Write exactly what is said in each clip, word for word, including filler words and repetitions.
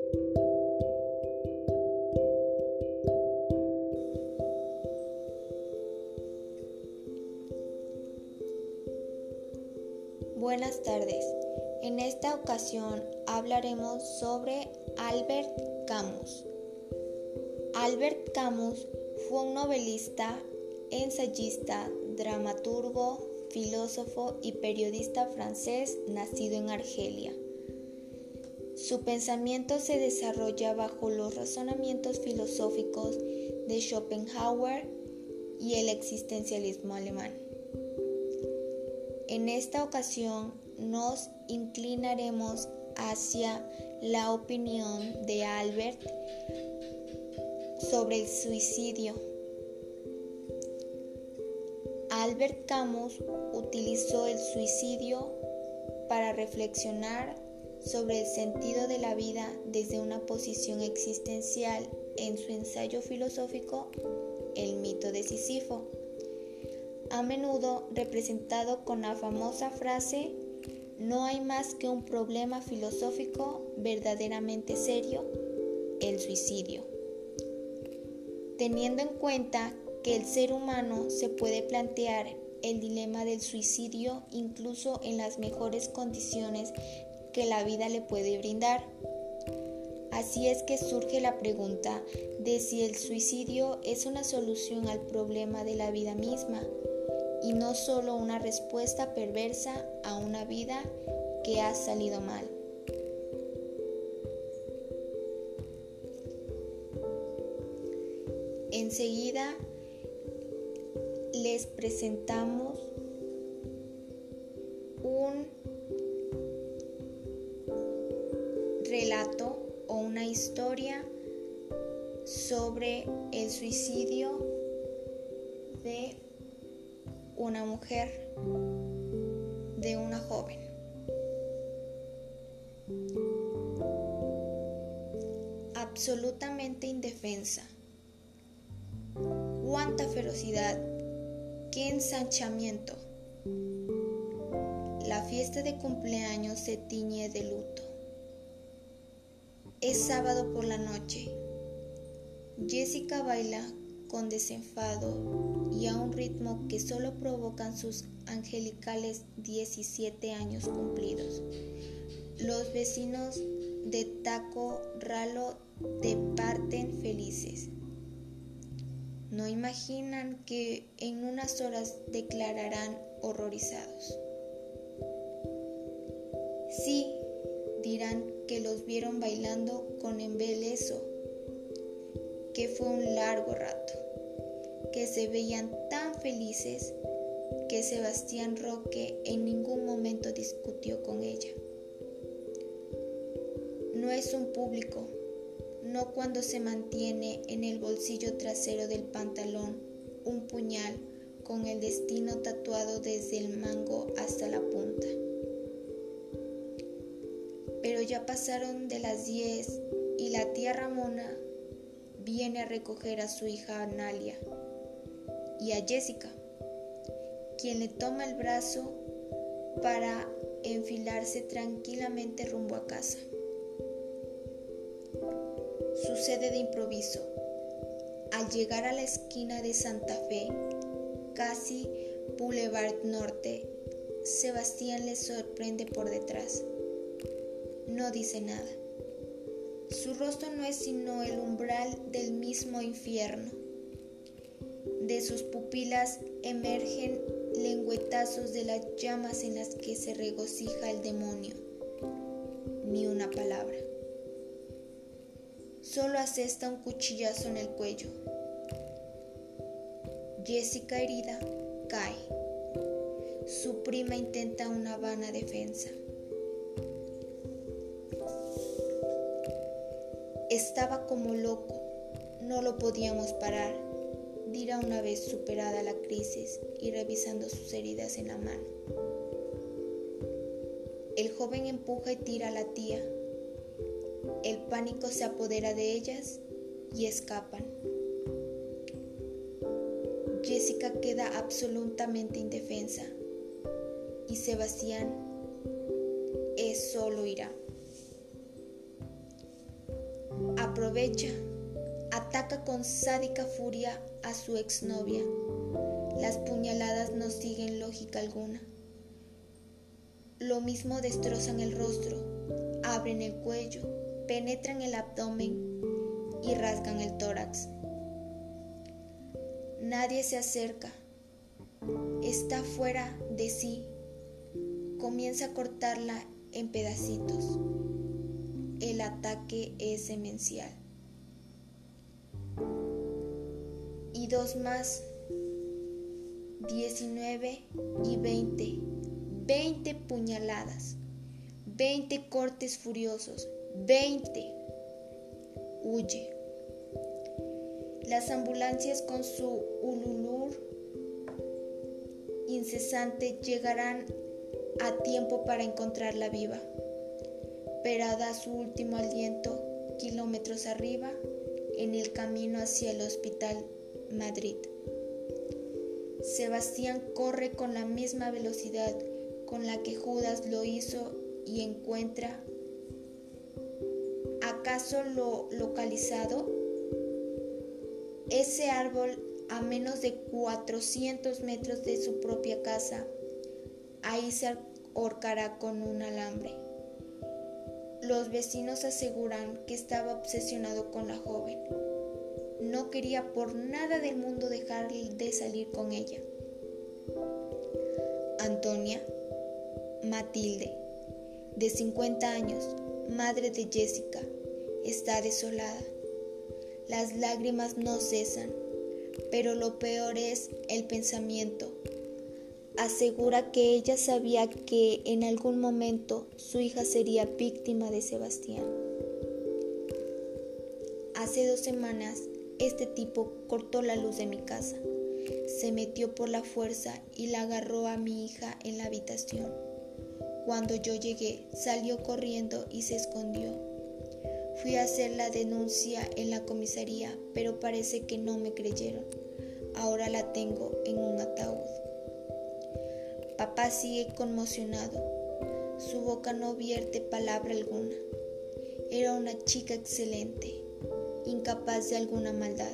Buenas tardes. En esta ocasión hablaremos sobre Albert Camus. Albert Camus fue un novelista, ensayista, dramaturgo, filósofo y periodista francés nacido en Argelia. Su pensamiento se desarrolla bajo los razonamientos filosóficos de Schopenhauer y el existencialismo alemán. En esta ocasión nos inclinaremos hacia la opinión de Albert sobre el suicidio. Albert Camus utilizó el suicidio para reflexionar sobre el sentido de la vida desde una posición existencial en su ensayo filosófico El mito de Sísifo, a menudo representado con la famosa frase «No hay más que un problema filosófico verdaderamente serio, el suicidio». Teniendo en cuenta que el ser humano se puede plantear el dilema del suicidio incluso en las mejores condiciones que la vida le puede brindar. Así es que surge la pregunta de si el suicidio es una solución al problema de la vida misma y no solo una respuesta perversa a una vida que ha salido mal. Enseguida les presentamos un relato o una historia sobre el suicidio de una mujer, de una joven. Absolutamente indefensa. ¡Cuánta ferocidad! ¡Qué ensanchamiento! La fiesta de cumpleaños se tiñe de luto. Es sábado por la noche. Jessica baila con desenfado y a un ritmo que solo provocan sus angelicales diecisiete años cumplidos. Los vecinos de Taco Ralo departen felices. No imaginan que en unas horas declararán horrorizados. Sí, dirán que los vieron bailando con embeleso, que fue un largo rato, que se veían tan felices que Sebastián Roque en ningún momento discutió con ella. No es un público, no cuando se mantiene en el bolsillo trasero del pantalón un puñal con el destino tatuado desde el mango hasta la punta. Pero ya pasaron de las diez y la tía Ramona viene a recoger a su hija Analia y a Jessica, quien le toma el brazo para enfilarse tranquilamente rumbo a casa. Sucede de improviso. Al llegar a la esquina de Santa Fe, casi Boulevard Norte, Sebastián les sorprende por detrás. No dice nada. Su rostro no es sino el umbral del mismo infierno. De sus pupilas emergen lengüetazos de las llamas en las que se regocija el demonio. Ni una palabra. Solo asesta un cuchillazo en el cuello. Jessica, herida, cae. Su prima intenta una vana defensa. Estaba como loco, no lo podíamos parar, dirá una vez superada la crisis y revisando sus heridas en la mano. El joven empuja y tira a la tía. El pánico se apodera de ellas y escapan. Jessica queda absolutamente indefensa y Sebastián es solo ira. Aprovecha, ataca con sádica furia a su exnovia. Las puñaladas no siguen lógica alguna. Lo mismo destrozan el rostro, abren el cuello, penetran el abdomen y rasgan el tórax. Nadie se acerca, está fuera de sí. Comienza a cortarla en pedacitos. El ataque es demencial. Y dos más, diecinueve y veinte, veinte puñaladas, veinte cortes furiosos, veinte. Huye. Las ambulancias con su ululur incesante llegarán a tiempo para encontrarla viva, pero da su último aliento kilómetros arriba en el camino hacia el Hospital Madrid. Sebastián corre con la misma velocidad con la que Judas lo hizo y encuentra. ¿Acaso lo localizado? Ese árbol a menos de cuatrocientos metros de su propia casa. Ahí se ahorcará con un alambre. Los vecinos aseguran que estaba obsesionado con la joven. No quería por nada del mundo dejar de salir con ella. Antonia Matilde, de cincuenta años, madre de Jessica, está desolada. Las lágrimas no cesan, pero lo peor es el pensamiento. Asegura que ella sabía que en algún momento su hija sería víctima de Sebastián. Hace dos semanas, este tipo cortó la luz de mi casa, se metió por la fuerza y la agarró a mi hija en la habitación. Cuando yo llegué, salió corriendo y se escondió. Fui a hacer la denuncia en la comisaría, pero parece que no me creyeron. Ahora la tengo en un ataúd. Papá sigue conmocionado. Su boca no vierte palabra alguna. Era una chica excelente, incapaz de alguna maldad.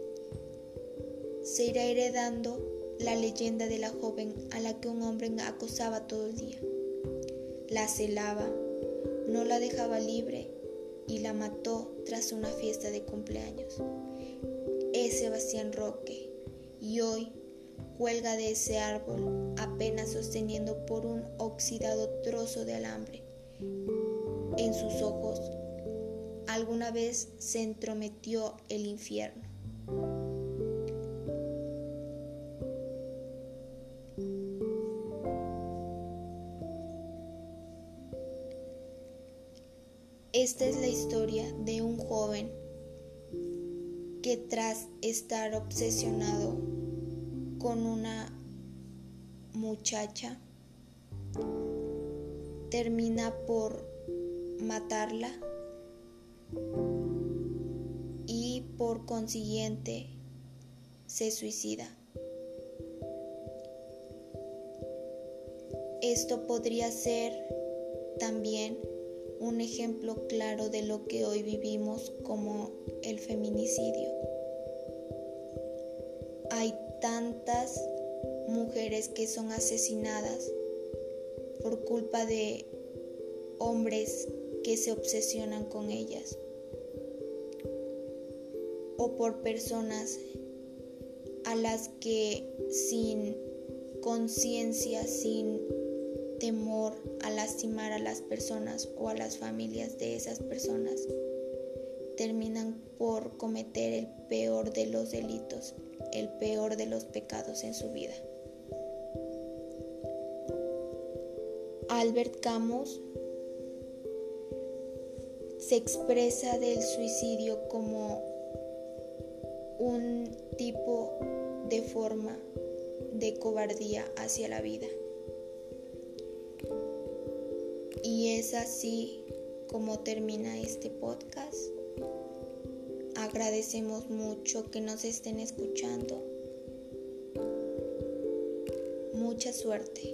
Se irá heredando la leyenda de la joven a la que un hombre acosaba todo el día. La celaba, no la dejaba libre y la mató tras una fiesta de cumpleaños. Es Sebastián Roque y hoy cuelga de ese árbol apenas sosteniendo por un oxidado trozo de alambre. En sus ojos alguna vez se entrometió el infierno. Esta es la historia de un joven que tras estar obsesionado con una muchacha termina por matarla y por consiguiente se suicida. Esto podría ser también un ejemplo claro de lo que hoy vivimos como el feminicidio. Hay tantas mujeres que son asesinadas por culpa de hombres que se obsesionan con ellas o por personas a las que sin conciencia, sin temor a lastimar a las personas o a las familias de esas personas, terminan por cometer el peor de los delitos, el peor de los pecados en su vida. Albert Camus se expresa del suicidio como un tipo de forma de cobardía hacia la vida. Y es así como termina este podcast. Agradecemos mucho que nos estén escuchando. Mucha suerte.